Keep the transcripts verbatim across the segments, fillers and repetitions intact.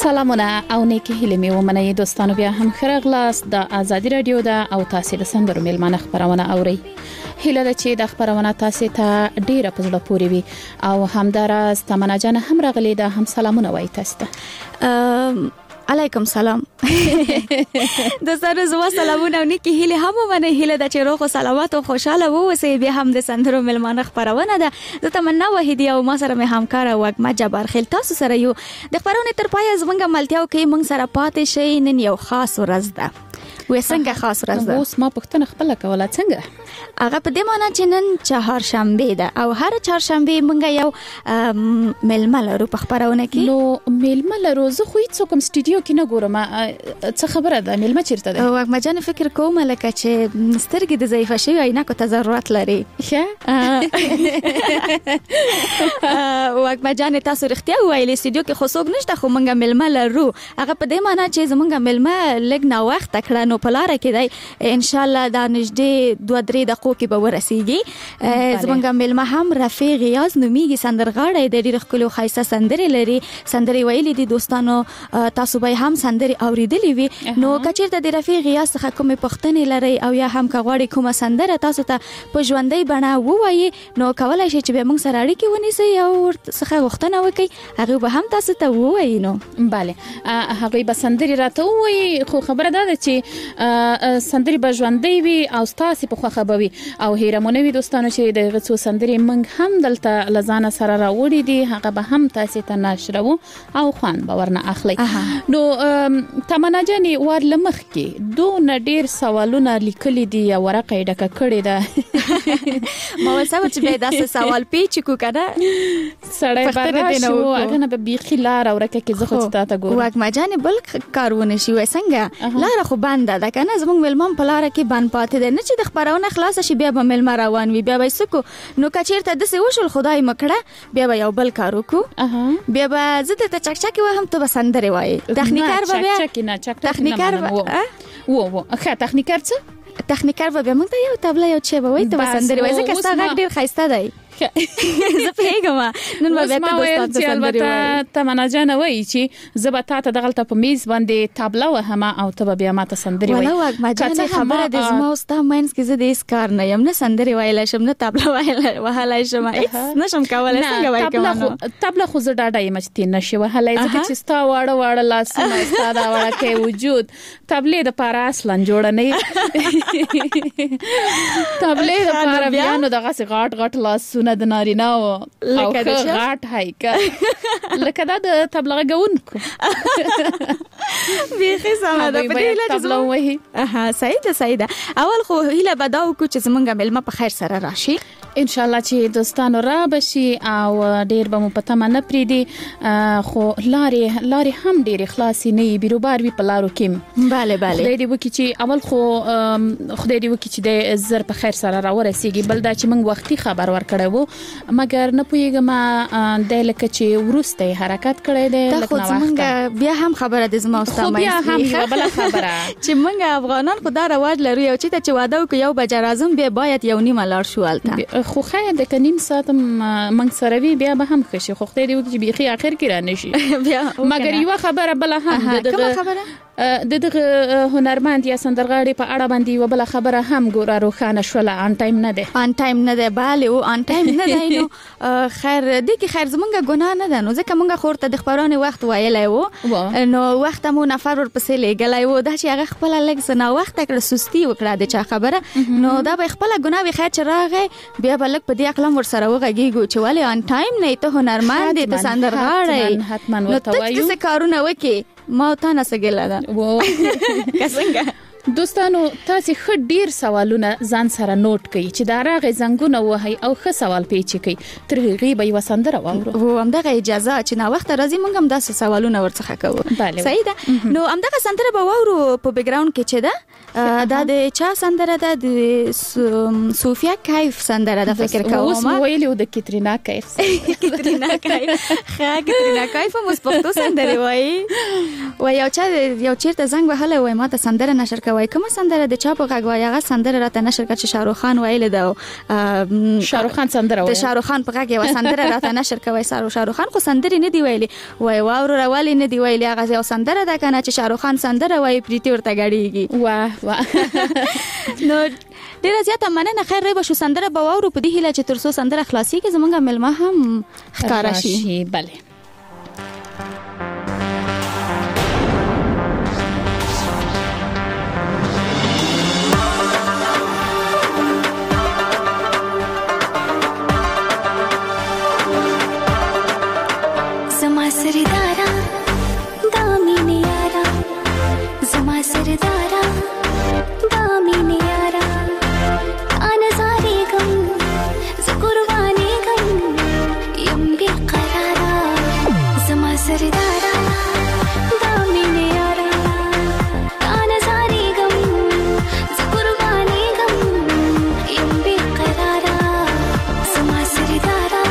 سلامونه او نیکی هیله می ومنئ دوستانو، بیا هم خرغلاس د ازادي رادیو د او تاسو د سندرو ملمنه خبرونه اوري. هیله ده چې د خبرونه تاسو ته ډیره په زړه پورې وي او همداراز تمنا جان هم راغلي ده، هم سلامونه وایي تاسو ته. علیکم سلام. دوستانو زما سلامونه او نیکی هیله هم ومنئ. هیله ده چې روغ او سلامت او خوشاله ووسئ. بیا هم د سندرو ملمنه خبرونه ده. زه تمنا وحیدی او ما سره مې همکار وګما جبار خیل تاسو سره یو د خبرونه تر پای زمونږ ملتیاو کې مونږ سره پاتې شي. نن یو خاص ورځ ده. وې څنګه خاص ورځ ده؟ اوس ما پښتنه خپل کوله څنګه؟ هغه په دې معنی چې نن چهارشنبه ده او هر چهارشنبه مونږ یو ملمه لرو په خبرونه کې. نو ملمه لرو زه خو هیڅ کوم سټوډیو کې نه ګورم. څه خبره ده ملمه چیرته ده؟ وګما جان فکر کوم لکه چې سترګې د ضعیفه شوی عینکو ته ضرورت لري. ښه وګما جان تاسو رښتیا وایي سټوډیو کې خو څوک نشته، خو مونږ ملمه لرو. هغه په دې معنی چې زمونږ ملمه لګ نه وخت کړه نو په لار کې دی ان شاء الله دا نږدې دوه درې دقیقو کې به ورسیږي. زمونږ ملمه هم رفیع غیاز نومیږي، سندرغاړی د ډېر ښکلو ښایسته سندرې لري. سندرې ویلې دي دوستانو، تاسو به هم سندرې اوریدلې وي. نو کچیرته د رفیع غیاز څخه کومې پوښتنې لرئ او یا هم کغواړئ کومه سندره تاسو ته په ژوندۍ بڼه ووایي نو کولای شئ چې به موږ سره اړیکې ونیسئ او څخه غوښتنه وکړئ، هغه به هم تاسو ته ووایي. نو bale هغه به سندرې راته ووایي، خو خبره ده چې سندرې به ژوندۍ وي او تاسو په خوښه به وي. او هیرمونوي دوستانو چې د غڅو سندرې موږ هم دلته لزانه سره راوړي دي، هغه به هم تاسو ته نشرو او خوان به ورنه اخلي. نو تمنا جانې ور لمخ کې دوه ډېر سوالونه لیکلي دي یا ورقه ډکه کړې ده. ما وسه چې به دا سوال پیچ کو کنه سړی باندې نو هغه نه به بيخي لار اورکه کې زه خو ته ګورم. وګما جانې بل کارونه شي وسنګ لار خو بنده ده کنه. زموږ ملمم په لار کې بند پاتې ده، نه چې د خبرونه خلاص شي بیا به ملم روان وي، بیا به سکو. نو کچیرته د څه وشول خدای مکړه بیا به یو بل کار وکړو. بیا به زه ته چکچکی وایم ته به سندرې وایي. تخنیکر به بیا چکچکی نه چکچکی تخنیکر و و ښه تخنیکر څه تخنیکر به بیا موږ ته یو تبله یو چی به وایي ته به سندرې وایي. ځکه ستا غږ ډېر ښایسته دی. زه پیګم نن به ته دوستان ته سندرې وایي. تمنا جان وایي چې زه به تاسو دغلته په میز باندې تابله وهم او ته بیا ماته سندرې وایي. ولا وګما جان خبره د زما او ستا ماینس کې زه د هیڅ کار نه یم، نه سندرې وایلی شم نه تابله وهلی شم، هیڅ نشم کولی. څنګه وایي کوم تابله خو زه ډاډه یم چې تی نشي وهلی، ځکه چې ستا واړه واړه لاسونه ستا دا وړکی وجود تابلې دپاره اصلا جوړه نه یي. تابلې دپاره بیا نو دغسې غاټ غاټ لاسونه د نارینه او غاټ هایکه لکه دا د تبلیغ غونکو بیخي سمه ده. په دې لږ تبلیغ وایي. اها صحیح ده صحیح ده. اول خو هیله به دا وکړو چې زمونږ ملمه په خیر سره راشي ان شاء الله، چې دوستانو را بشي او ډیر به مو په تمه نه پریدي. خو لارې لارې هم ډیر خلاصي نه وي، بیروبار وي په لارو کې. bale bale خدای دې وکړي چې اول خو خدای دې وکړي چې د زر په خیر سره را ورسیږي. بل دا چې موږ وختي خبر ورکړی وو مګر نه پوهیږم د لکه چې ورسته حرکت کړی دی لکه نو وخت. بیا هم خبره د زما او ستا مې بیا هم یو بل خبره چې موږ افغانان خدای رواج لرو یو چې ته واده وکړو یو بجې راځم بیا باید یو نیمه لاړ شو الته. خو خیر د کنیم ساتم موږ سره وی بیا به هم خشي. خو خدای دې وکړي بيخي اخر کې را نشي. مګر یو خبره بل هم دغه خبره د دغه هنرمند یا سندرغاړي په اړه باندې و بل خبره هم ګوره روخانه شوله. ان ټایم نه ده ان ټایم نه ده bale او ان ټایم نه ده. نو خیر دې کې خیر زمونږ ګناه نه ده، نو ځکه مونږ خورته د خبرونه وخت وایلای وو نو وخت مو نفر ورپسې لګلای وو دا چې هغه خپل لګ سنا وخت کړ سستی وکړه د چا خبره. نو دا به خپل ګناه وي. خیر چې راغی بیا بلک په دې اقلم ور سره وغږیږو چې ولې ان ټایم نه ته هنرمند دې ته سندرغاړي حتمن ورته وایو. نو څه کارونه وکي ما ته نه سګل ده څنګه. دوستانو تاسو خ ډیر سوالونه ځان سره نوٹ کړئ چې دا راغی زنګونه وهي او خ سوال پیچ کړئ تر هغه به وسندره واورو. و همدغه اجازه چې نا وخت راځي موږ هم داسې سوالونه ورڅخه کوو. صحیح ده. نو همدغه سندره به واورو په بیک گراوند کې چې ده دا د چا سندره ده د صوفیا کیف سندره ده فکر کوم. اوس ویلو د کترینا کیف کترینا کیف ښه کترینا کیف هم اوس پښتو سندره وایي. و یو چا یو چیرته زنګ وهله وای ما ته سندره نشر کوي کوم سندره د چا په غږ وای هغه سندره راته نشر کړ چې شاروخ خان ویل دا شاروخ خان سندره وای د شاروخ خان په غږ یو سندره راته نشر کوي شاروخ خان خو سندري نه دی ویلي وای واورو راولي نه دی ویلي هغه یو سندره ده کنه چې شاروخ خان سندره وای پریتی ورته غړیږي واه واه نو ډیره زیاته مننه خیر ری به شو سندره به واورو په دې هیله چې ترسو سندره خلاصي کې زمونږه ملما هم ښکارا شي بله زما سردارا دامین یارا زما سردارا دامین یارا آنزاری گم زقربانی گم یم بی قرارا زما سردارا دامین یارا آنزاری گم زقربانی گم یم بی قرارا زما سردارا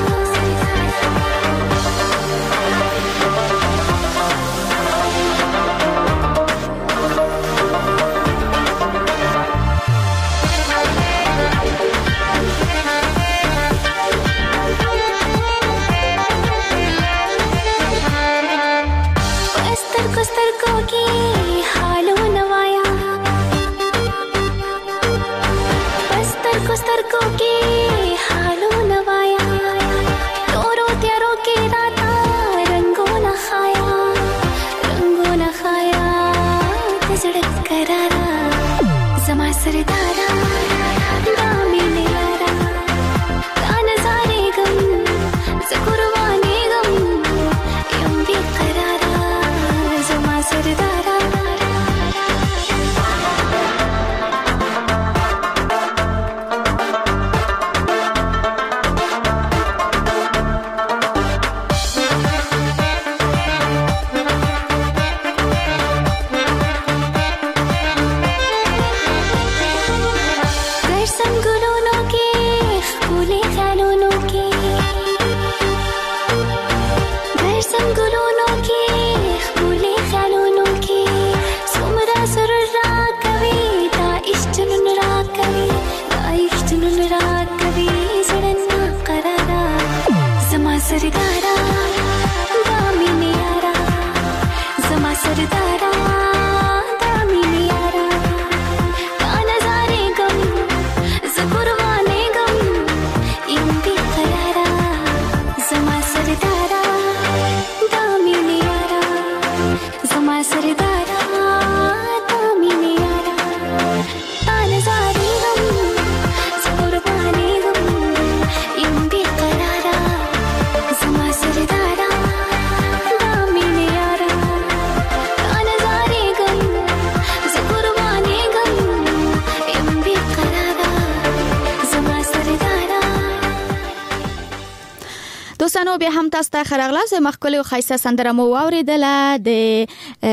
دوستانو بیا هم تاسو ته خراغلاس مخکلي او خایسته سندره مو واوریدله د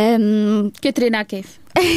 کترینا کیف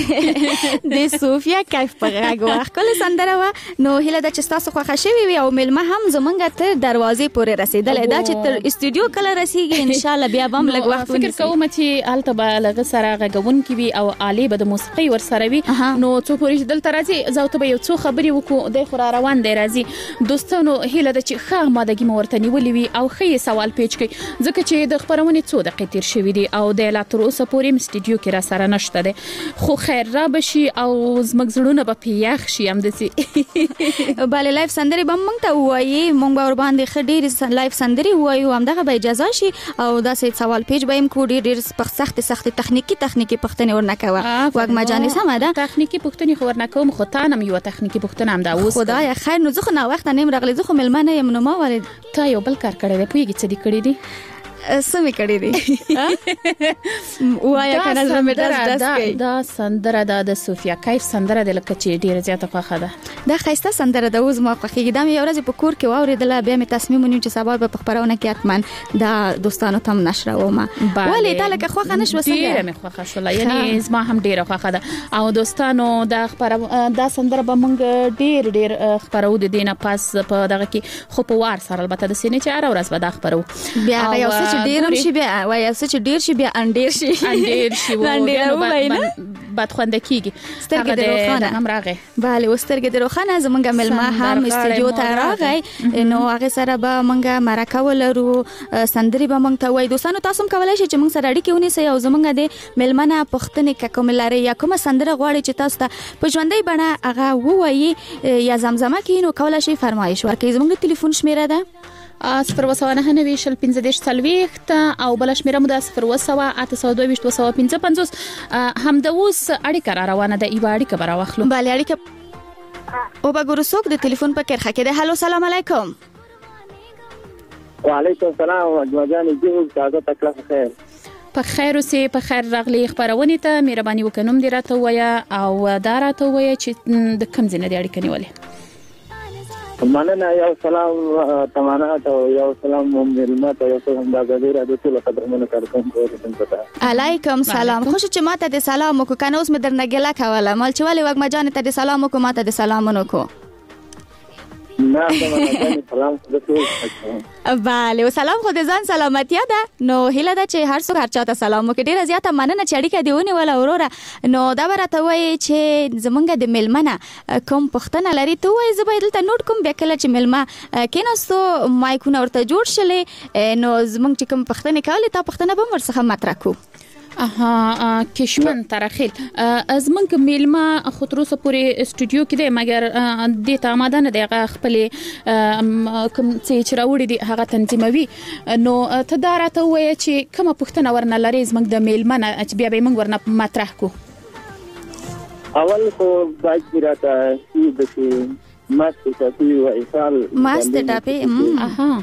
د صوفیا کیف په غږ واخل سندره و نو هله د چستاسو خو خښوي وي او ملما هم زمونږ تر دروازې پورې رسیدلې دا چې تر استودیو کله رسیږي ان شاء الله بیا بم لګ وخت فکر کوم چې الته به لغه سره غږون کی وي او عالی به د موسیقي ور سره وي نو څو پوری دلته راځي زاوته به یو څو خبري وکړو د خورا روان دی راځي دوستانو هله د چې خا مادګي مورته نیولې وي او خې سوال پیچ کوي ځکه چې د خبرونه څو دقیقې تیر شوې دي او د لا تر اوسه پورې استودیو کې را سره نشته ده خو خیر را بشي او زمګ زړونه به پیاخ شي هم دسي bale لایف سندري به مونږ ته وایي مونږ به ور باندې خډير لایف سندري وایو هم دغه به اجازه شي او دا سه سوال پیج به هم کو ډیر سخت سخت تخنیکی تخنیکی پښتنې ورنکوه وګ ما جانې سم ده تخنیکی پښتنې خو ورنکوم خو تا نم یو تخنیکی پښتنه هم دا اوس خدای خیر نو زه خو نه وخت نیم رغلی زه خو ملمنه یم نو ما ولې تا یو بل کار کړی دی پویږي څه دی کړی دی سمې کړې دي وایا کنه زمې داس داس کوي دا سندره د صوفیا کیف سندره د لکه چې ډیره زیاته خوخه ده دا خیسته سندره د اوس ما خوخه دا یو ورځ په کور کې واوریدله بیا مې تصمیم ونیو چې سبا به خبرونه کې اتمن دا دوستانو تم نشره ومه ولې دا لکه خوخه نشو سره ډیره مې خوخه شول یعنی زما هم ډیره خوخه ده او دوستانو دا خبر دا سندره به مونږ ډیر ډیر خبرو د دینه پاس په دغه کې خو په وار سره البته د سینې چې ار ورځ به دا خبرو بیا یو چې ډیر شي بیا وای اوس چې ډیر شي بیا انډیر شي انډیر شي انډیر بدخوند کیږي سترګې د روخانه هم راغی. bale وسترګې د روخانه زمونږ ملما هم استودیو ته راغی نو هغه سره به مونږه مرکه ولرو سندري به مونږ ته وای. دوستانو تاسو هم کولای شئ چې مونږ سره اړیکه ونیسئ او زمونږ د ملمنه پښتنې کوم لري یا کومه سندره غواړي چې تاسو ته په ژوندۍ بڼه هغه ووایي یا زمزمه کړي نو کولای شئ فرمایش ورکړئ. زمونږ ټلیفون شمیره ده صفر وسوه نهه نوي شل پنځه دېرش څلوېښت او بله شمیره مو ده صفر وسوه اته سوه دوه ویشت دوه سوه پنځه پنځوس. همدا اوس اړیکه را روانه ده، یوه اړیکه به راواخلو. بله اړیکه او به ګورو څوک د ټلیفون په کرښه کې ده. هلو سلام علیکم. وعلیکم السلام اجمل جانې جوړ تازه تکړه خیر په خیر اوسې په خیر راغلی خبرونې ته مهرباني وکړه نوم دې راته ووایه او دا راته ووایه چې د کوم ځای نه دې اړیکه نیولې. مننه. یو سلام تمانا ته یو سلام ملما ته یو سلام د غزیر د ټول قدرمنو کارکونکو ته علیکم سلام. خوش چې ماته د سلام وکړو کنه اوس مې درنه ګله کوله مال چې ولې وګما جان ته د سلام وکړو ماته د سلامونو کو نه تمانا سلام درته. bale و سلام خو د ځان سلامتیا ده نو هیله ده چې هر څوک هر چاته سلام وکړي. ډیره زیاته مننه چې اړیکه دی ونیوله وروره. نو دا به راته وایي چې زمونږ د ملمنه کوم پوښتنه لري ته وایي زه به دلته نوټ کوم بیا کله چې ملمه کېناستو مایکونه ورته جوړ شلې نو زمونږ چې کوم پوښتنې کولې تا پوښتنه به هم ورڅخه مطرح کړو. اها کشمن ترخیل از من که میلما خود روز پوری استودیو کې دی مګر د ته آماده نه دی هغه خپل کوم چې راوړي دی هغه تنظیموي. نو ته دا راته وایې چې کومه پوښتنه ورنه لري زموږ د میلما نه چې بیا به موږ ورنه مطرح کو. اول خو باید راته چې ماست ټاپي او ایصال ماست ټاپي اها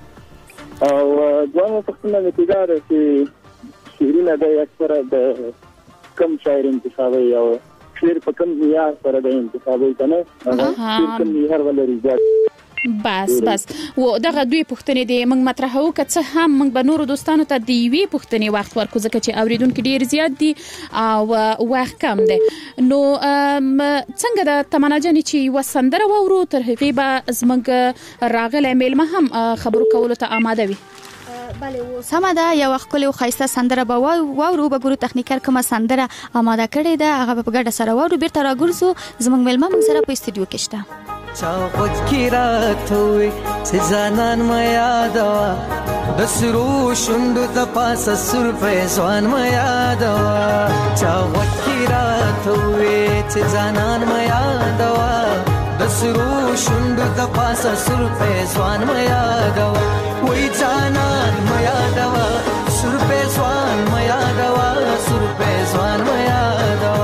او دوه پوښتنه کې دا ده چې شیرینه د اکثره د کم شاعر انتخابي او شعر په کم معیار سره د انتخابي کنه هغه کم معیار ولري بس بس و دغه دوی پوښتنې د موږ مطرح وکړه څه هم موږ به نور دوستانو ته د وی پوښتنې وخت ورکو ځکه چې اوریدونکو ډیر زیات دي او وخت کم دی. نو څنګه د تمنا جان چې وسندره وورو تر هغه به زموږ راغله میلمه هم خبرو کولو ته آماده وي. bale و سم ده یو خپل او خاصه سندره به وورو به ګورو تخنیکر کومه سندره آماده کړی ده هغه په ګډه سره وورو بیرته راګرځو زموږ ملما موږ سره په استودیو کې شته. چا خود کی راتوي سزانان ما یادوا د سرو شوندو د پاسه سر په ځوان ما یادوا چا خود کی راتوي سزانان ما یادوا د سرو شوندو د پاسه سر په ځوان ما یادوا وای جانان ما یادوا سر په ځوان ما یادوا سر په ځوان ما یادوا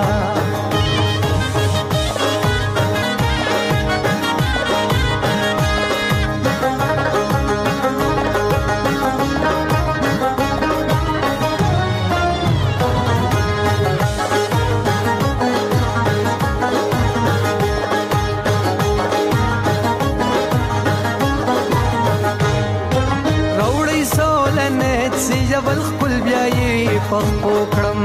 جبل خپل بیاي په پکړم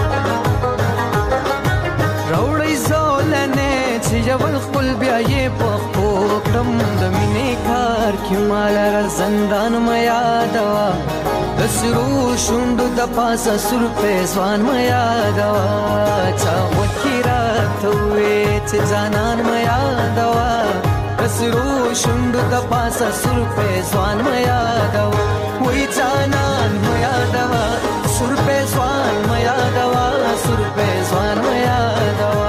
راوړی زولنه چې جبل خپل بیاي په پکړم د مینې کار کې مال را زندان ما یادوا د سرو شوندو د پاسه سر په ځوان ما یادوا چا وکیرا ته چې ځانان ما یادوا د سرو شوندو د پاسه سر په ځوان ما یادوا وای جانان ما یادوا سر په ځوان ما یادوا سر په ځوان ما یادوا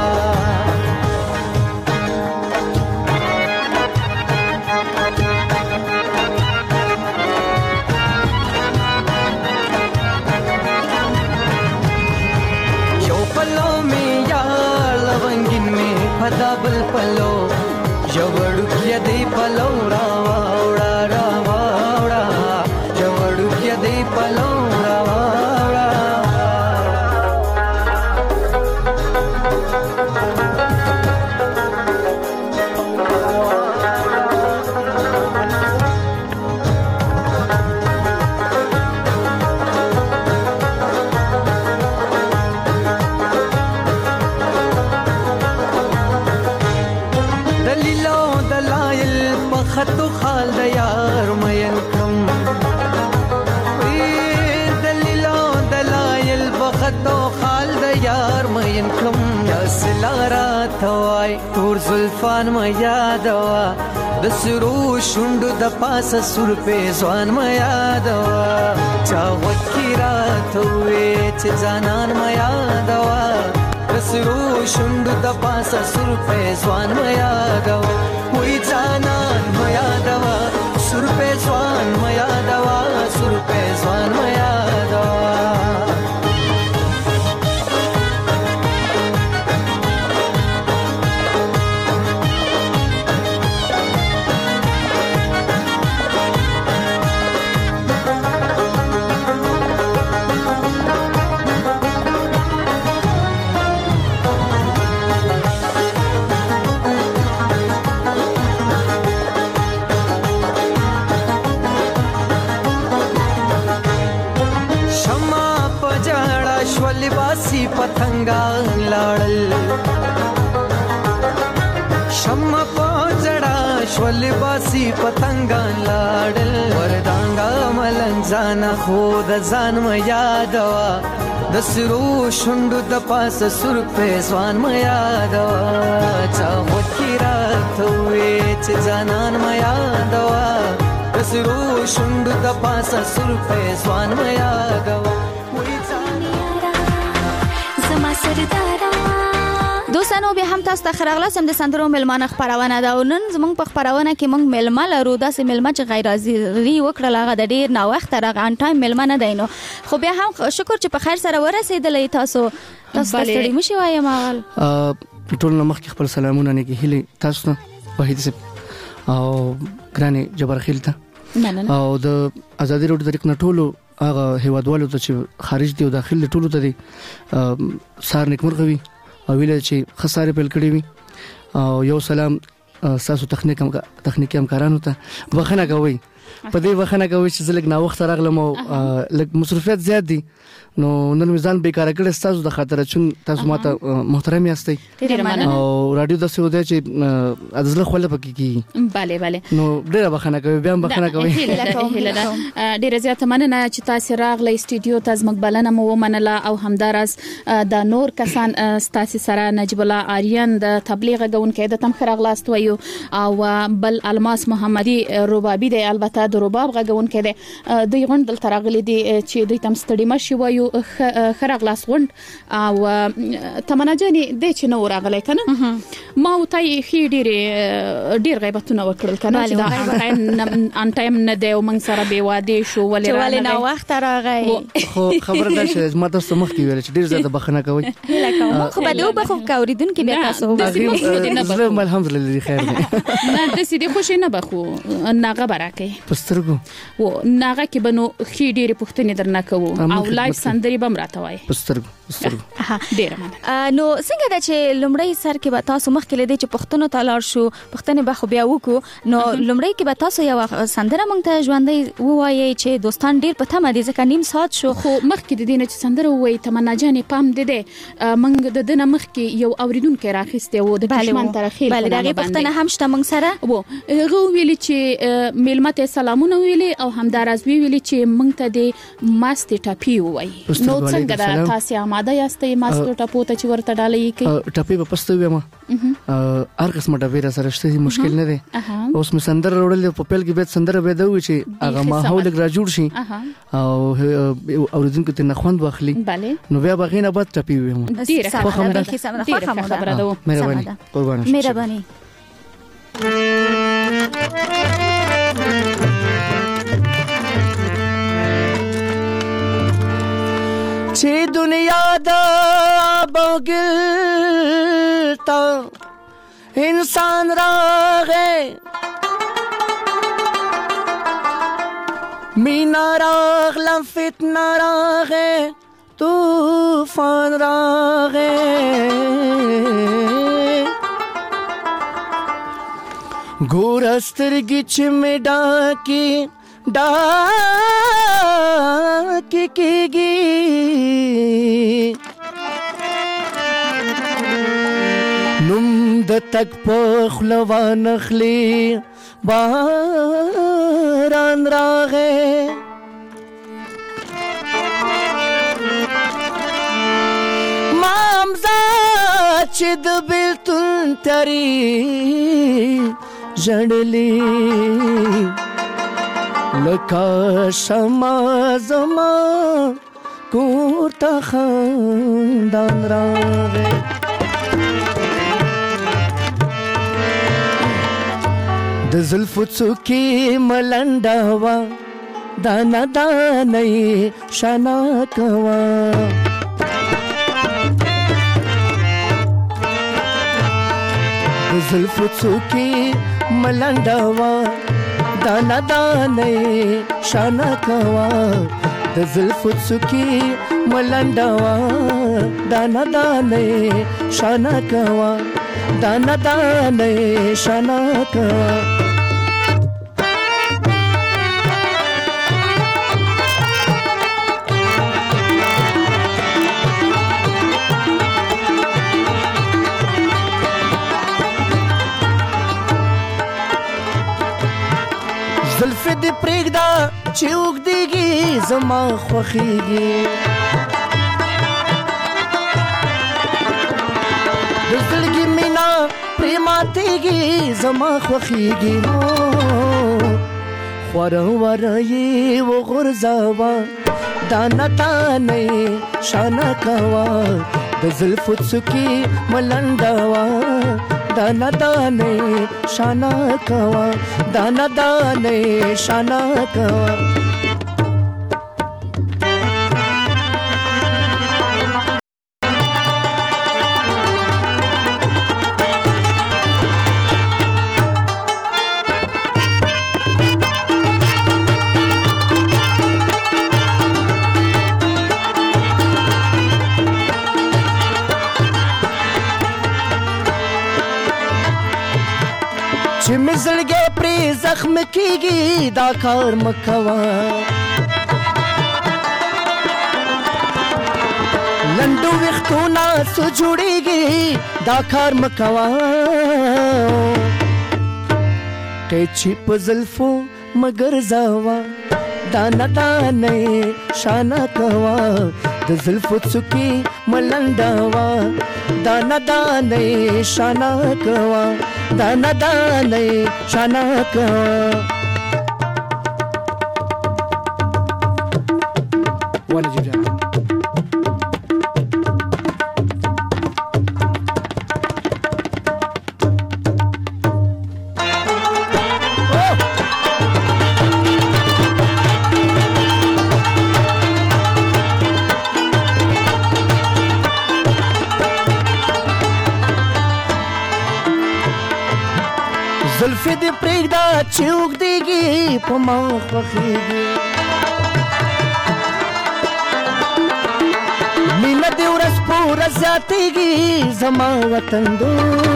یو پلو می یا لونګین می پدا بل پلو یو وړو کې دی پلو را وړا را وړا یو وړو کې دی پلو را وړا خطو خال د یار مین کم وی دلیلو دلایل بخطو خال د یار مین کلم یا سلارا توای تور زلفان ما یادوا د سرو شوندو د پاسه سر په ځوان ما یادوا چا وکیرا توې چې ځانان ما یادوا د سرو شوندو د پاسه سر په ځوان ما یادوا وې ځانان ما یادوا سر په ځوان ما یادوا سر په ځوان ما یادوا लिबासी पतंगा लाड़ल शम्मा पजड़ा श्वलिबासी पतंगा लाड़ल वरदांगा मलंजाना खुद जान म यादवा दसरू शुंडु द पास सुर पे स्वान म यादवा चाहो किरा थवे च जानन म यादवा दसरू शुंडु द पास सुर पे स्वान म यादवा دوستانو به هم تاسو ته خراغلاس هم د سندرو ملمانه خبرونه دا ونن زمونږ په خبرونه کې مونږ ملما لرو داسې ملما چې غیر حاضري وکړه هغه د ډیر نا وخت راغ ان ټایم ملمانه دینو خو بیا هم شکر چې په خیر سره ورسېدلې تاسو تاسو ستړي مشي وایم اول ټول نو مخکې خپل سلامونه نه کې هلي تاسو وحید سپ او ګراني جبر خیل ته او د ازادي روډ طریق نه ټولو هغه هیوادوالو ته چې خارج دی او داخل ټولو ته دي سار نیکمرغوي او ویل چې خساره پیل کړی وي او یو سلام تاسو تخنیک هم تخنیکی همکارانو ته وخنه کوي په دې وخنه کوي چې زلګ نا وخت راغلم او لګ مصرفیت زیات دي نو نن میزان بیکار کړی تاسو د خاطر چې تاسو ماته محترم یاستئ او رادیو د سعودي چې ازله خپل پکې کی bale bale نو ډیره بخنه کوي بیا بخنه کوي ډیره زیات مننه چې تاسو راغلی استودیو ته زموږ بلنه مو ومنله او همدارس د نور کسان تاسو سره نجیب الله آریان د تبلیغ غونکې د تم خراغلاست ویو او بل الماس محمدي ربابي د البته د رباب غونکې د دوی غوند دل ترغلي دي چې دوی تم ستړي مشي ویو خراغلاس غوند او تمنا جاني د چې نو راغلی کنه ما وتای خې ډیر ډیر غیبتونه وکړل کنه چې دا ان ټایم نه دی او موږ سره به واده شو ولې راغلی نو وخت راغی خو خبر ده چې ما تاسو مخ کې ویل چې ډیر زیاته بخنه کوي لکه خو به دوه بخو کوریدون کې به تاسو زه الحمدلله خیر دی نه د سې خوشی نه بخو ناغه برکه پسترګو و ناغه کې بنو خې ډیر پښتنې درنه کوو او لایف سندري بم راته وای پسترګو پسترګو ډیر مننه نو څنګه دا چې لمړی سر کې به تاسو مخ کې لیدې چې پښتنو تلار شو پښتنې به خو بیا وکړو نو لمړی کې به تاسو یو سندره مونږ ته ژوندۍ ووایي چې دوستان ډیر په تمه دي ځکه نیم ساعت شو خو مخ کې د دینه چې سندره وایي تمنا جانې پام دې دې مونږ د دنه مخ کې یو اوریدونکو راخسته وو د دشمن تر خیل بل دغه پښتنه هم شته مونږ سره وو هغه ویلي چې میلمته سلامونه ویلي او همدارز ویلي چې مونږ ته د ماستې ټاپی وایي نو څنګه دا تاسو آماده یاستئ ماستو ټاپو ته چې ورته ډالې کې ټاپی په پستو ویما هر قسمه ټاپی را سره شته مشکل نه دی اوس می سندر وړل په پیل کې به سندر به دوی چې هغه ماحول را جوړ شي او اوریدونکو ته نخوند واخلي نو بیا بغینه بعد ټاپی ویما ډیره خبره ده مهرباني قربان مهرباني چې دنیا دا بوګل تا انسان راغې مینا راغلم فتنه راغې طوفان راغې ګور سترګې چې مې ډاکې ډاکې کېږي نوم د تک په خوله وانخلي باران راغی مامزه چې د بیلتون تری ژړلې لکه شمع زما کور ته خندان راغی د زلفو څوکې ملنډه وه دانه دانه یې شانه کوه د زلفو څوکې ملنډه وه دانه دانه یې شانه کوه د زلفو څوکې ملنډه وه دانه دانه یې شانه کوه دانه دانه یې شانه کوه زلفې دې پرېږده چې اوږدېږي زما خوښېږي د زړګي مینه پرې ماتېږي زما خوښېږي خوره وره یې وغورځوه دانه دانه یې شانه کوه د زلفو څوکې ملنډه وه دانه دانه یې شانه کوه دانه دانه یې شانه کوه چې مې زړګی پرې زخم کېږي دا کار مه کوه لنډو ویښتو نه څه جوړېږي دا کار مه کوه قیچي په زلفو مه ګرځوه دانه دانه یې شانه کوه د زلفو څوکې ملنډه وه دانه دانه یې شانه کوه دانه دانه یې شانه کوه زلفې دې پرېږده چې اوږدېږي په ما خوښېږي مینه دې ورځ په ورځ زیاتېږي زما وطندو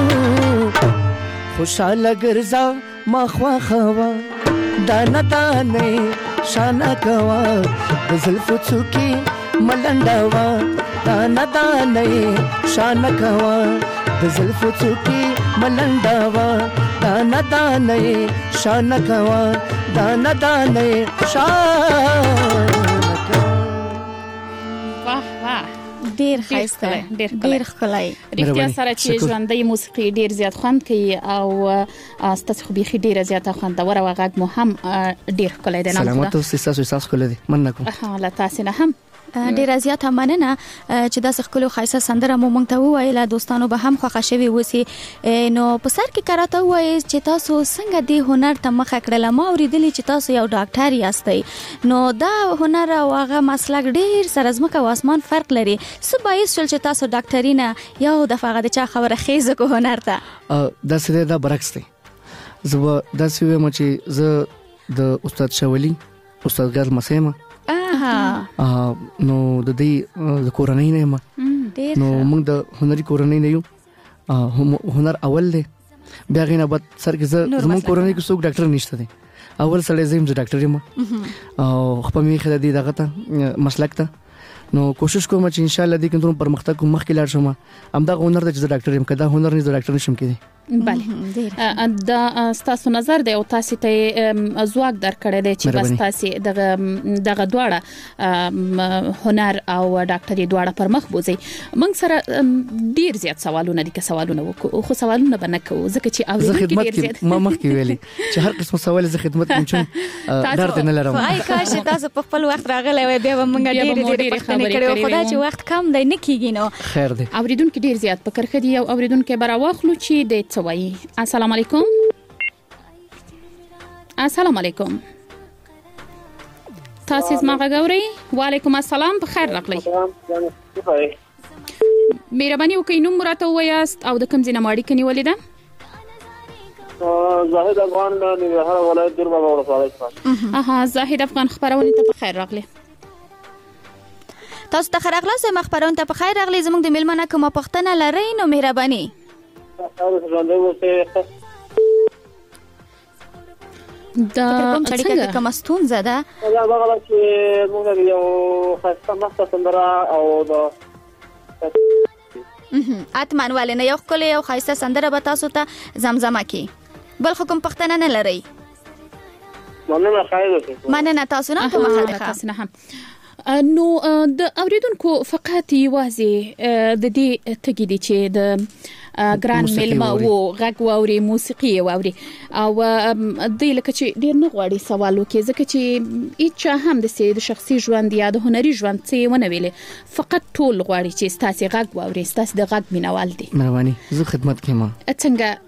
خوشحاله ګرځه ما خوښوه دانه دانه یې شانه کوه د زلفو څوکې ملنډه وه دانه دانه یې شانه کوه د زلفو څوکې ملنډه وه دانه دانه یې شانه کوه دانه دانه یې شانه کوه واه واه ډیر ښایسته ډیر ښکلی رښتیا سره چې ژوندۍ موسیقي ډیر زیات خوند کوي او ستاسو خو بیخي ډیره زیاته خوندوره او غږ مو هم ډیر ښکلی دی سلامات اوسئ ستاسو احساس ښکلی دی مننه کوم له تاسې نه هم ډیره زیاته مننه چې داسې ښکلو ښایسته سندره مو موږ ته وویله دوستانو به هم خوښه شوي اوسي نو په سر کې که راته ووایئ چې تاسو څنګه دې هنر ته مخه کړله ما اورېدلي چې تاسو یو ډاکټر یاستئ نو دا هنر او هغه مسلک ډیر سره ځمکه او اسمان فرق لري څه باعث شول چې تاسو ډاکټري نه یو دفعه هغه د چا خبره خیزه کو هنر ته داسې دی دا برعکس دی زه به داسې وایم چې زه د استاد شاولي استاد ګل مسیمه نو د دې د کورنۍ نه یم نو موږ د هنري کورنۍ نه یو هنر اول دی بیا غینه بعد سر کې زموږ کورنۍ کې څوک ډاکټر نشته دی اول سړی زم ز ډاکټر یم او خپل می خدای دغه ته مسلک ته نو کوشش کوم چې ان شاء الله دې کوم پرمختګ کوم مخکې لاړ شم. همدا هنر د ډاکټر یم کدا هنر نه د ډاکټر نشم کېدی. بله دا ستاسو نظر دی او تاسو ته ځواک درکړی دی چې بس تاسو دغه دغه دواړه هنر او ډاکټري دواړه پر مخ بوزي. موږ سره ډیر زیات سوالونه دي که سوالونه وکړو خو سوالونه به نه کوو ځکه چې اوریدونکو ډیر زیات ما مخکې ویلي چې هر قسم سوال زه خدمت کوم چې درد نه لرم. وای کاش تاسو په خپل وخت راغلی وای بیا موږ ډیر ډیر پښتنې کړو خدای چې وخت کم دی نه کیږي. نو خیر دی اوریدونکو ډیر زیات په کرخه دی او اوریدونکو برا واخلو چې د سوای. السلام علیکم. السلام علیکم. تاسو زما غوړی. وعلیکم السلام په خیر راغلی. مهرباني وکړئ نوم راته وایاست او د کوم ځای نه ماړی کني ولیدا؟ زاهد افغان د ننګرهار ولایت دیر بابا ولسوالۍ. اها زاهد افغان خبرونه ته په خیر راغلی. تاسو ته خیر راغلی زما خبرونه ته په خیر راغلی. زموږ د میلمنه کومه پښتنه لرئ نو مهرباني دا کوم طریقه کې کوم ستونزه ده؟ دا هغه چې موږ یو خاصه مخته سندره او د اتمن ولنه یو کله یو خاصه سندره به تاسو ته زمزمه کی بل خو کوم پښتنه نه لرئ؟ مننه خیر. مننه تاسو نه کومه خبره تاسو نه هم نو د اوریدونکو فقط یوازې د دې تګی دي چې د ګران میلمه وو غږ واوري موسیقي واوري او د لکه چې ډیر نه غواړي سوال وکړي ځکه چې هیڅ هم د سید شخصي ژوند یا د هنري ژوند څه ونه ویلې فقط ټول غواړي چې ستاسو غږ واوري ستاسو د غږ مینوال دي. مهرباني زه خدمت کوم. څنګه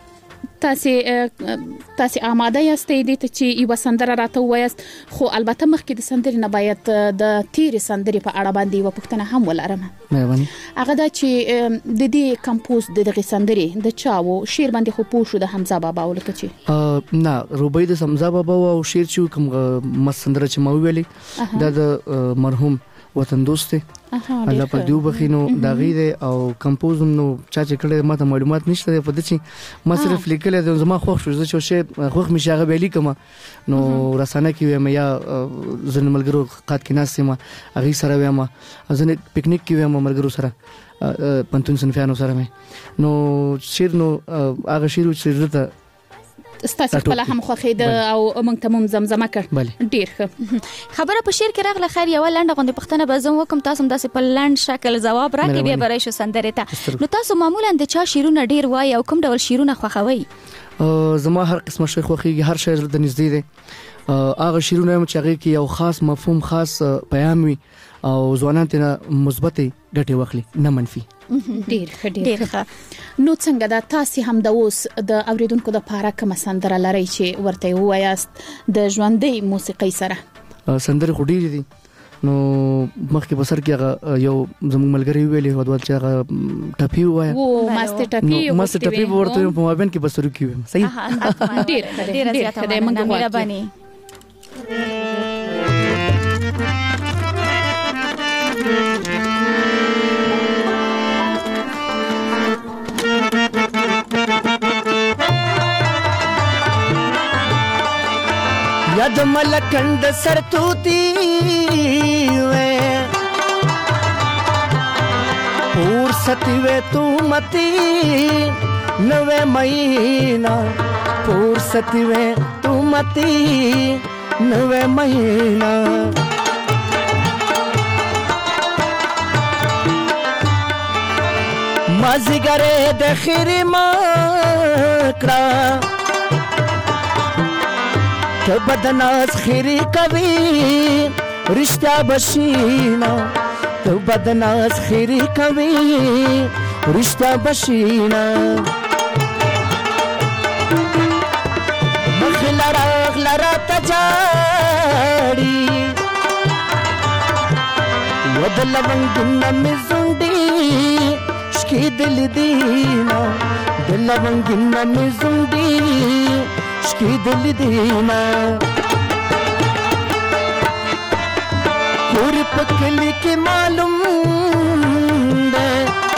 تاسو تاسو آماده یاستئ د چې یو سندره راته وایست خو البته مخکې د سندرې نه باید د تیر سندرې په اړه باندې و پوښتنه هم ولرم. مهرباني هغه دا چې د دې کمپوز د دغه سندرې د چاو شیر باندې خو پوښو د حمزه بابا ولکه چې نه روبای د حمزه بابا او شیر چې کوم مسندره چې ما ویلي دا د مرحوم وطن دوست الله په دیو بخینو دا غیره او کمپوز نو چا چې کړه ماته معلومات نشته په دې چې ما صرف لیکل د زما خوښ شو چې شی خوښ می شاغه ویلي کما نو رسانه کې ویم یا زن ملګرو قات کې ناس ما اغي سره ویم ځنه پکنیک کې ویم ملګرو سره پنتون سنفیانو سره مې نو شیر نو هغه شیر چې زته ستاسو خپل هم خوخې د او موږ ته مم زمزمه کړ ډیر ښه خبره په شیر کې راغله. خیر یو لنډه غونډه پښتنه به زه وکم تاسو هم داسې په لنډ شکل جواب راکړئ بیا برای شو سندره ته. نو تاسو معمولا د چا شیرونه ډیر وای او کوم ډول شیرونه خوښوي؟ زما هر قسمه شی خوښي هر شی د نږدې دی هغه شیرونه چې هغه کې یو خاص مفهوم خاص پیغام وي او ځوانان ته مثبت ګټه واخلي نه منفي. ډیر ښه ډیر ښه. نو څنګه دا تاسو هم د اوس د اوریدونکو د پاره کوم سندره لري چې ورته وایاست د ژوندۍ موسیقي سره؟ سندره خو ډیر دي نو مخکې بسر کې هغه یو زموږ ملګری ویلي هو د چې ټپی وای او ماستر ټپی او ماستر ټپی ورته په مابین کې بسرو کې صحیح ډیر ډیر زیاته مننه مهرباني. یاد ملکند سرتوتی وے پور ستی وے تو متی نوے مہینہ پور ستی وے تو متی نوے مہینہ مازیګره د خیره مکړه ته بدناز خیری کوي رشتہ بشینا ته بدناز خیری کوي رشتہ بشینا مخلرا غلرا تجاړي ودلونګ نم زندي شکی دل دینا دلونګ نم زندي شکی دل دینا پور پکلی کی معلوم ده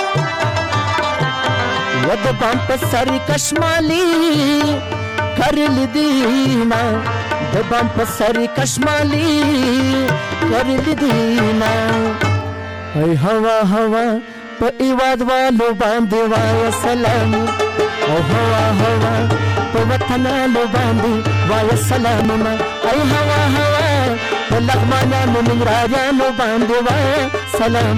ود بام په سری کشمالی کرل دینا د بام په سری کشمالی کرل دینا ای هوا هوا په ایواد والو باندې وای سلام او هوا هوا په وطنانو باندې وای سلام ما ای هوا هوا په لغمانانو نمرانو باندې وای سلام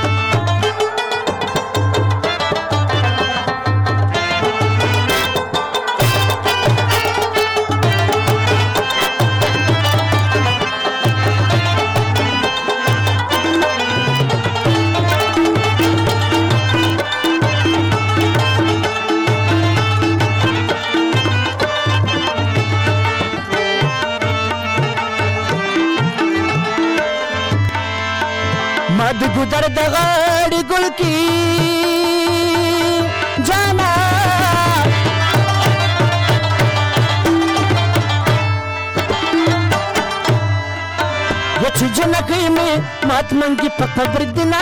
مد گدر دغاڑی گل کی جانا یچ جنکی میں مات منگی پا قبر دینا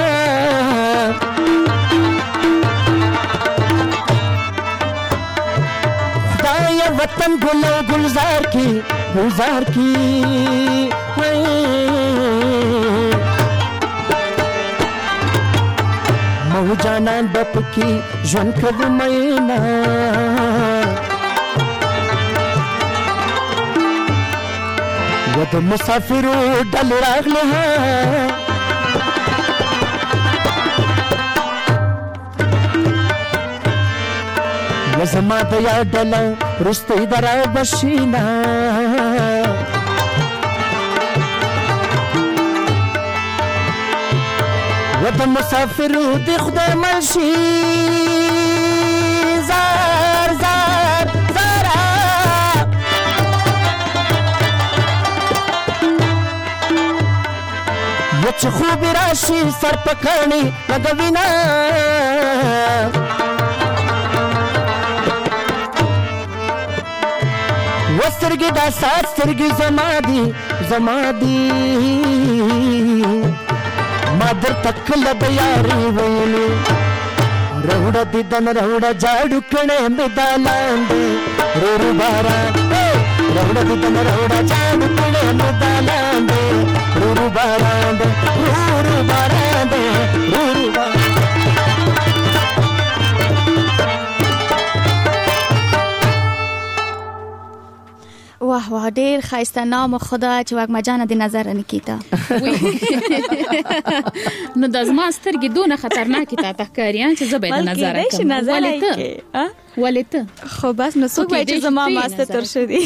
خدای وطن گلو گلزار کی گلزار کی مو جانان بپ کی ژوند کوي مینا و د مسافرو ډل راغله و زما د یاد ډل رستې درا بشینا و د مسافرو د خدای منشي زار زار زارا یچ خوب راشي سر پکانی لګوینا وسترګي دا سات سترګي زما دي زما دي مادر تکل بیاری ویلی روڑا دیدن روڑا جاڑو کنے میدالانڈے رورو باران روڑا دیدن روڑا جاڑو کنے میدالانڈے رورو باران رورو باران رورو باران واه واه ډیر خایسته نام خدا چې واګما جان د نظر نکیتا نو د زما سترګې دونه خطرناکې تا تخکاریان چې زبې د نظر کوم ولته ولته خو بس نو څوک چې زما ماسته تر شدي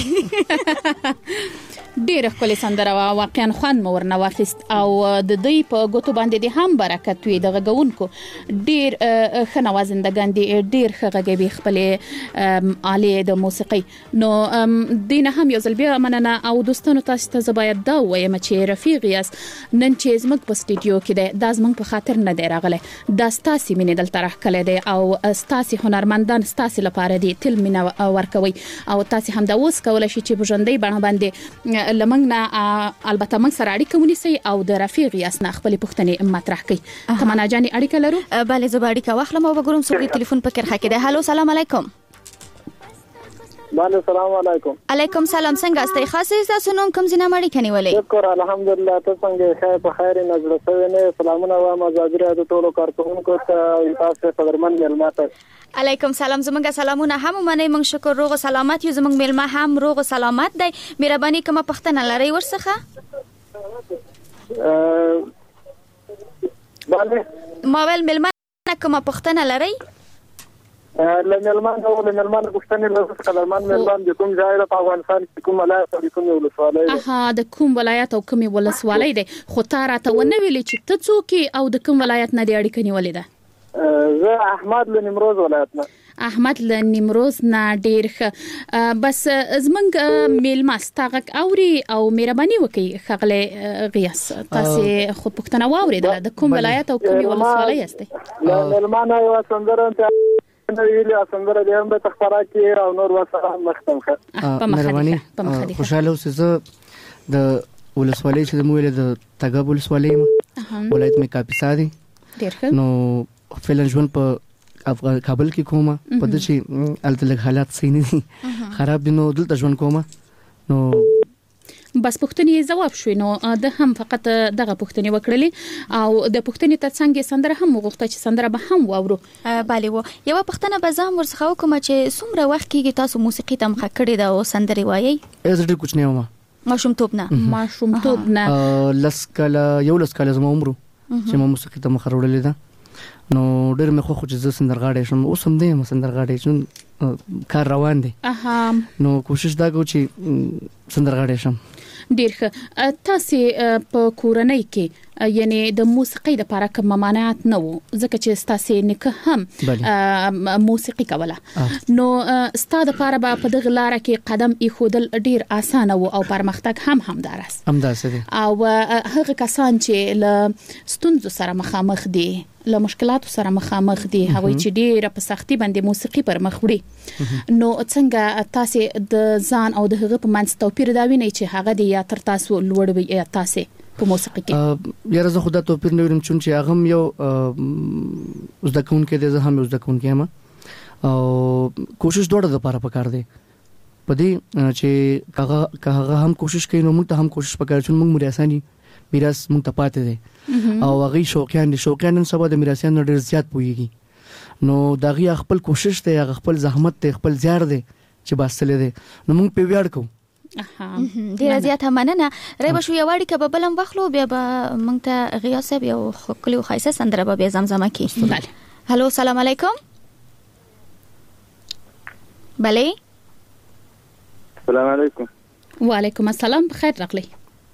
ډېر ښکلې سندره وه واقعا خوند مو ورنه واخیست او د دوی په ګوتو باندې د هم برکت وي د غږونکو ډېر ښه نوازندګان دي ډېر ښه غږوي خپلې آلې د موسیقۍ نو دوی نه هم یو ځل بیا مننه او دوستانو تاسو ته زه باید دا ووایم چې رفیق یاست نن چې زموږ په سټوډیو کې دی دا زموږ په خاطر نه دی راغلی دا ستاسې مینې دلته راښکلی دی او ستاسې هنرمندان ستاسې لپاره دي تل مینه ورکوئ او تاسې همدا اوس کولی شئ چې په ژوندۍ بڼه باندې لمنګ نه البته موږ سره اړیکه ونیسئ او د رفیق یاست نه خپلې پوښتنې مطرح کړئ تمنا جانې اړیکه لرو بله زه به اړیکه واخلم او وګورم څوک ټلیفون په کرښه کې دی هلو سلام علیکم بله سلام علیکم علیکم سلام څنګه استئ خاصه تاسو نوم کوم ځای نه اړیکه نیولې شکر الحمدلله ته څنګه ښه په خیر نظر سوي نه سلامونه وایم ازادي راډیو ټولو کارکونکو ته تاسو قدرمن ملما ته علیکم سلام زمونږ سلامونه هم منئ موږ شکر روغ سلامت یو زمونږ ملما هم روغ سلامت دی مهرباني کومه پښتنه لري ورڅخه بله ما ول ملما کومه پښتنه لري لملمان او لملمان پښتنه لري قدرمن ملمان د کوم ځای په افغانستان کې کوم ولایت او کوم ولسوالۍ اها د کوم ولایت او کوم ولسوالۍ دی خو تا راته ونه ویلې چې ته څوک او د کوم ولایت نه دی اړیکه نیولې ده زه احمد له نیمروز ولایت نه احمد له نیمروز نه ډیر ښه بس زمنګ میلما ستاغک اوري او مهرباني وکي خغله غیاس تاسو خود پښتنه واوري د کوم ولایت او کوم ولسوالۍ است میلما نه یو سندره نو ویلي سندره د هم په تخبره کې او نور وسره مختم ښه مهرباني خوشاله اوسه د ولسوالۍ چې د مویل د تګاب ولسوالۍ ولایت مې کاپیسا دي نو فعلا ژوند په افغان کابل کې کومه په دې چې الته حالات صحیح نه دي خراب دي نو دلته ژوند کومه نو بس پوښتنې جواب شوې نو د هم فقط دغه پوښتنې وکړلې او د پوښتنې ترڅنګ سندره هم وغوښته چې سندره به هم واورو. bale و یو پوښتنه به زم ورڅخه وکم چې څومره وخت کېږي تاسو موسیقي ته مخه کړې ده او سندري وایي؟ از ډېر کوچنی وم. ماشوم توپ نه ماشوم توپ نه لس کاله یو لس کاله زما عمر چې ما موسیقي ته مخه وړلې ده نو ډېر مې خو چې زه سندرغاړی شم اوس هم دیم سندرغاړی شم کار روان دی نو کوشش دا کوم چې سندرغاړی شم. ډیر ښه. تاسو په کورنۍ کې یعنی د موسیقۍ د لپاره کوم ممانعت نه وو ځکه چې تاسو نه هم موسیقي کوله نو ستاسو لپاره په دغه لار کې قدم ایښودل ډیر اسانه وو او پرمختګ هم همدارس همداسه دي او هغه کسان چې ل ستونزو سره مخامخ دي له مشکلاتو سره مخامخ دي هغه چې ډیر په سختي باندې موسیقي پر مخ وړي نو څنګه تاسو د ځان او د هغه په منځ توپیر دا ویني چې هغه دی یا تر تاسو لوړ وي یا تاسو په موسیقي کې؟ یاره زه خدا توپیر نه وینم چې هغه یو زده کوونکی دی زه هم زده کوونکی یم او کوشش دوړه د لپاره پکار دی په دې چې هغه هغه هم کوشش کوي نو موږ ته هم کوشش پکار چې موږ میراثاني میراث موږ ته پاتې دی او هغه شوقیان دي شوقیان نن سبا د میراثیانو ډیر زیات پويږي نو دغه خپل کوشش ته هغه خپل زحمت ته خپل زیار دی چې باسلې دي نو موږ په ویاړ کوو. اها ډیر زیات مننه. ریبه شو یو وړي کبه بلم بخلو بیا به موږ ته غیاث صاحب یو خپل خاصه سندره به بیا زمزمه کی. بله. هالو سلام علیکم. بله. السلام علیکم. وعلیکم السلام خیر راغلی.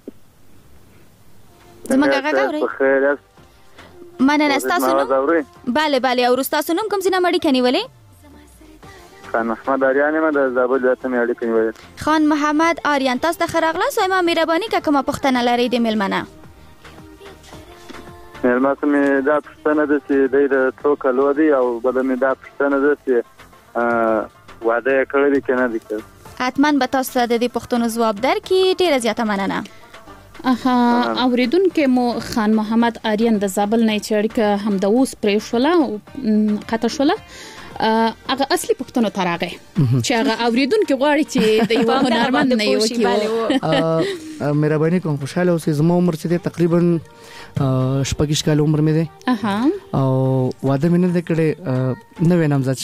زمونږ هغه غوړي بخیر است. مننه تاسو نو bale bale او تاسو نوم کوم ځنه مړی کني ولې؟ خان محمد آریان ما د زابل ځته مې اړیکې نیولې. خان محمد آریان تاسو ته خراغله سوما مهرباني کا کومه پښتنه لري د ملمنه؟ ملمنه مې دا پښتنه ده چې د څو کلو دی او بل مې دا پښتنه ده چې وعده کړی کنه دي که حتمان به تاسو د دې پښتنو جواب درکې. ډیره زیاته مننه. اها اوریدونکو مو خان محمد آریان د زابل نه چړک هم د اوس پرې شوله قطع شوله هغه اصلي پښتنو تراغه چې هغه اوریدونکو غواړي چې د یو هنرمند نه یو کیو. مهرباني کوم خوشاله اوسې زما عمر چې تقریبا شپږ کال عمر مې ده اها او واده مې نه کړې نو نامزد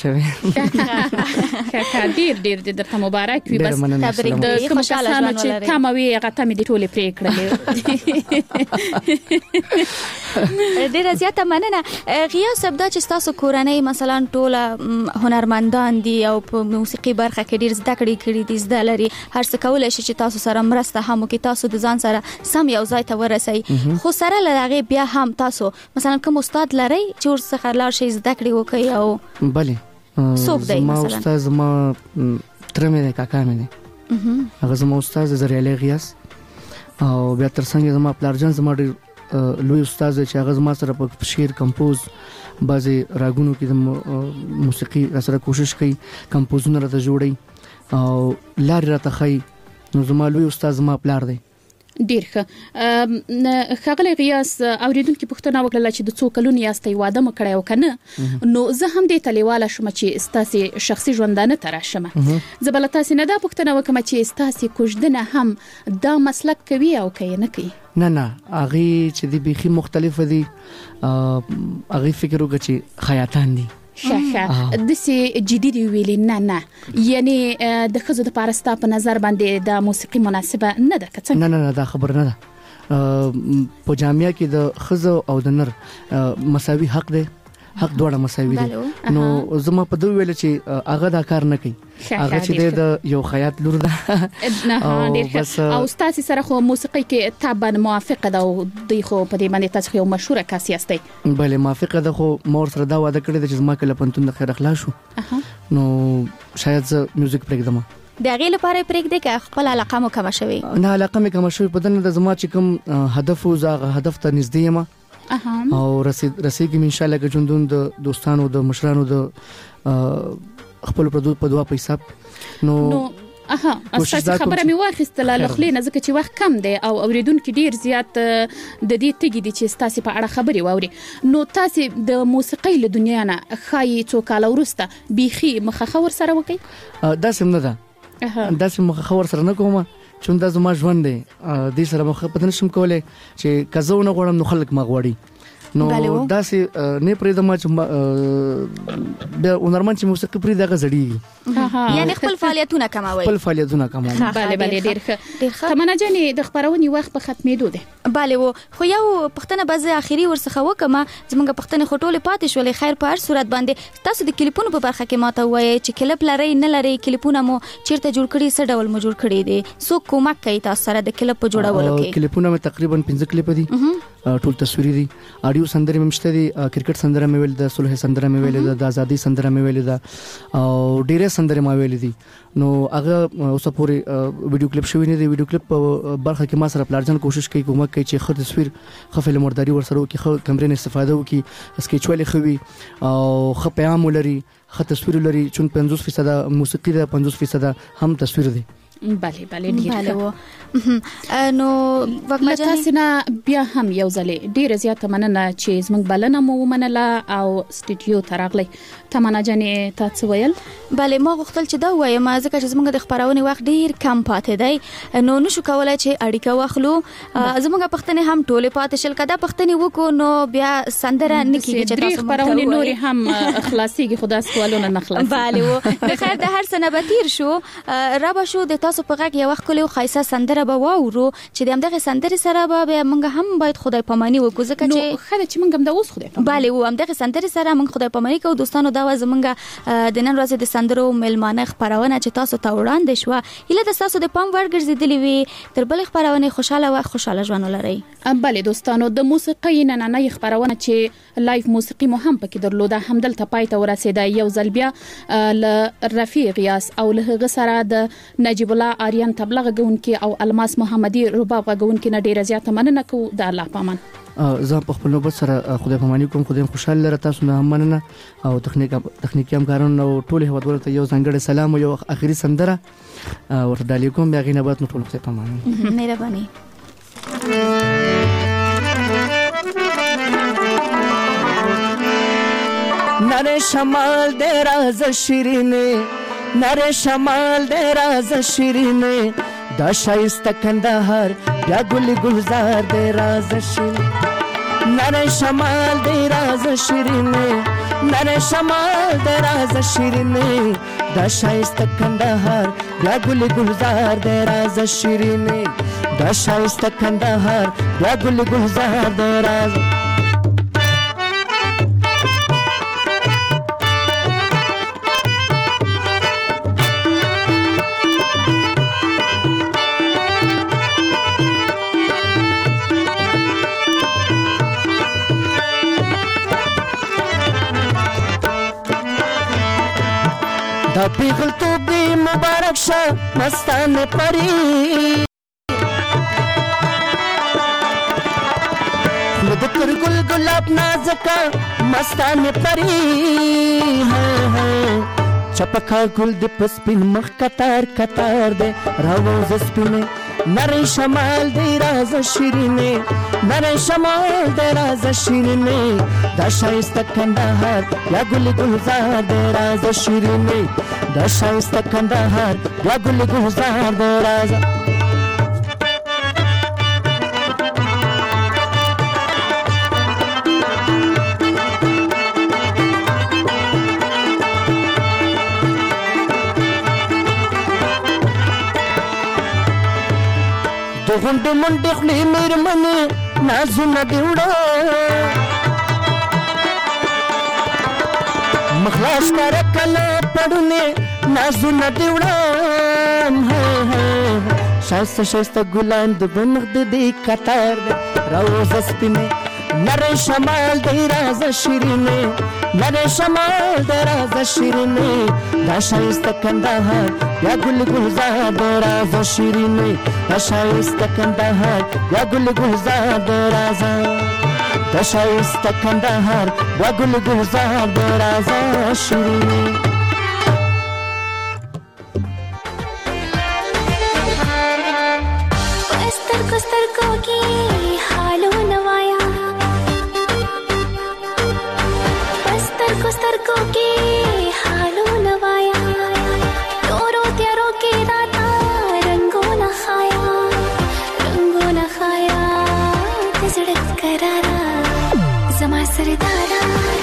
شوی. ډیر ډیر د درته مبارک وي بس تبریک د کوم کسانو چې تموي هغه تمې د ټوله پرې کړلې. ډیر زیاته مننه. غیاث صاحب دا چې تاسو کورنۍ مثلا ټوله هنرمندان دي او په موسیقي برخه کې ډیر زده کړې کړې دي زده لري هر څه کولای شي چې تاسو سره مرسته هم وکړي تاسو د ځان سره سم یو ځای ته ورسئ خو سره لږه بیا هم تاسو مثلا کوم استاد لري چې ورڅخه لار شي زده کړې وکړي او bale څوک دی مثلا؟ ما استاد ما تر مې کاکا مې دی هغه زما استاد زریالی غیاث او بیا ترڅنګ زما پلارجان زما ډېر لوی استاد چې هغه زما سره په شعر کمپوز بعضي راګونو کې د موسیقي سره کوشش کوي کمپوزونه راته جوړي او لار راته خي نو زما لوی استاد زما پلار دی. ډیر ښه. خغلی غیاث اوریدونکو پښتنه وکړه چې د څو کلونو یاستي واده مکړای او کنه نو زه هم دې تلیواله شوم چې ستاسي شخصي ژوندانه تر شمه زبل تاسو نه دا پښتنه وکم چې ستاسي کوژدنه هم دا مسلک کوي او کوي نه کوي؟ نه نه هغه چې دی بيخي مختلف دي هغه فکر وکړي چې خیاطان دي شاشه د سي جدي دی ویلي نه نه یعنی د خزو د پارستا په نظر باندې د موسیقي مناسبه نه ده کڅ نه نه دا خبر نه ده. په جامعه کې د خزو او د نر مساوي حق دی حق دوړه مساوي دي نو زما په دوه ویل چې هغه دا کار نه کوي هغه چې د یو خیاط لور ده نه ډیر او تاسو سره خو موسیقي کې طبعا موافقه ده او د خو په دې باندې تاسو یو مشهور کس یاستئ. بله موافقه ده خو مور سره دا واده کړی چې زما کله پنتون د خیر اخلاص شو نو شاید زه میوزیک پرېږدم د هغه لپاره پرېږدې که خپل علاقه مو کم شوي؟ نه علاقه مې کم شوي په دنه د زما چې کوم هدف او زغه هدف ته نږدې یم او رسید رسیدګم ان شاء الله که جوندون د دوستانو د مشرانو د خپل په دوا په حساب نو اها اساس خبره مې واخیستله لخلې نه ځکه چې وخت کم دی او اوریدونکو ډیر زیات د دې تګي دي چې تاسو په اړه خبري واوري نو تاسو د موسیقۍ له دنیا نه خای څو کال ورسته بيخي مخخور سره وکي؟ دا سم نه ده دا سم مخخور سره نه کومه چون دا زما ژوند دی دې سره مخ پته نشم کولای چې کزونه غوړم نو خلک ما غوړي نو داسې نه پرې د ما چې د هنرمند چې موسیقي پرې دغه زړی یعنی خپل فعالیتونه کموي خپل فعالیتونه کموي bale bale ډیر ښه تمنا جانې د خبرونې وخت په ختمېدو دی bale و خو یو پښتنه باز اخیری ورڅخه وکم زمونږ پښتنه خټولې پاتې شولې خیر په هر صورت باندې تاسو د کلیپونو په برخه کې ماته وایي چې کلیپ لري نه لري کلیپونه مو چیرته جوړ کړي څه ډول مو جوړ کړي دي سو کومک کوي تاسو سره د کلیپ په جوړولو کې کلیپونه مې تقریبا پنځه کلیپ دي ټول تصویري دي اډیو سندره مې مشته دي کرکټ سندره مې ویل د صلح سندره مې ویل د ازادي سندره مې ویل د او ډیره سندره مې ویل دي نو هغه اوس پورې ویډیو کلیپ شوی نه دی ویډیو کلیپ برخه کې ما سره پلارجن کوشش کوي کومک کوي چې خو تصویر خو فلم ورداری ور سره وکي خو کیمرې نه استفاده وکي اسکیچ ولې خوي او خو پیغام ولري خو تصویر لري چون پنځوس فیصد موسیقي ده پنځوس فیصد هم تصویر دی bale bale ډیر نو وګما تاسو نه بیا هم یو ځلې ډیر زیاته مننه چې زموږ بلنه مو ومنله او سټوډیو ته راغلی تمنا جانې تاسو ویل bale ما غوښتل چې دا وایم ځکه چې زموږ د خبرونه وخت ډیر کم پاتې دی نو نشو کولای چې اړیکه واخلو زموږ پښتنې هم ټوله پاتې شل کده پښتنې وکړو نو بیا سندره نکیږي چې تاسو خبرونه نوري هم خلاصيږي خدا سوالونه نه خلاص bale و خیر د هر سنه به تیر شو رابه شو د تاسو په غږ یو وخت کولو خایسه سندره به واورو چې د همدغه سندره سره به موږ هم باید خدای پامانی وکړو ځکه چې خدای چې موږ هم د اوس خدای پامانی bale و همدغه سندره سره موږ خدای پامانی کوو دوستانو دا زمونږ د نن ورځې د سندرو ملمانه خبرونه چې تاسو ته وړاندې شو اله د تاسو د پام ورګرځېدلې وي تر بل خبرونه خوشاله او خوشاله ژوند ولرئ bale دوستانو د موسیقۍ نن نه خبرونه چې لایف موسیقي مو هم پکې درلوده همدلته پای ته ورسېده یو ځل بیا ل رفیع غیاس او له غسره د نجیب الله آریان تبلیغ غونکي او الماس محمدي رباب غونکي نه ډیره زیاته مننه کو د الله پامان زه په خپل نوبت سره خدای پامانی کوم خدای خوشاله لره تاسو نه مننه او تخنیک تخنیکی همکارانو او ټول هیوادوالو ته یو ځانګړی سلام او یو اخیری سندره ورته ډالې کوم بیا غینه بعد نو ټول خدای پامانی مهرباني نره شمال دې راز شیرینه نره شمال دې راز شیرینه دا شایسته کندهار بیا ګل گلزار دې راز شیرینه نره شمال دې راز شیرینه نره شمال دې راز شیرینه دا شایسته کندهار بیا ګل گلزار دې راز شیرینه دا شایسته کندهار بیا ګل گلزار دې راز دا پیغل تو بی مبارک شا مستان پری مدکر گل گلاب نازکا مستان پری چپکا گل دی پسپین مخ کتار کتار دے راوز سپینے نره شمال دی راز شیرینه نره شمال دی راز شیرینه دا شایسته کندهار یا گل گلزار دی راز شیرینه دا شایسته کندهار یا گل گلزار دی راز د غونډ منډ خلی میرمنې نازونه دې وړه مخلاص کار کله پړونه نازونه دې وړه شایسته شایسته ګلان د بنغ د دې کتار روز سپینه نره شمال دی راز شیرینه نره شمال دی راز شیرینه دا شایسته کندهار یا گل گلزار دی راز شیرینه دا شایسته کندهار یا گل گلزار دی راز دا شایسته کندهار یا گل گلزار دی راز شیرینه استر کستر کو کی حالو نوایا استر کو کی حالو نوایا تورو تیارو کی داتا رنگو نخایا सरदारा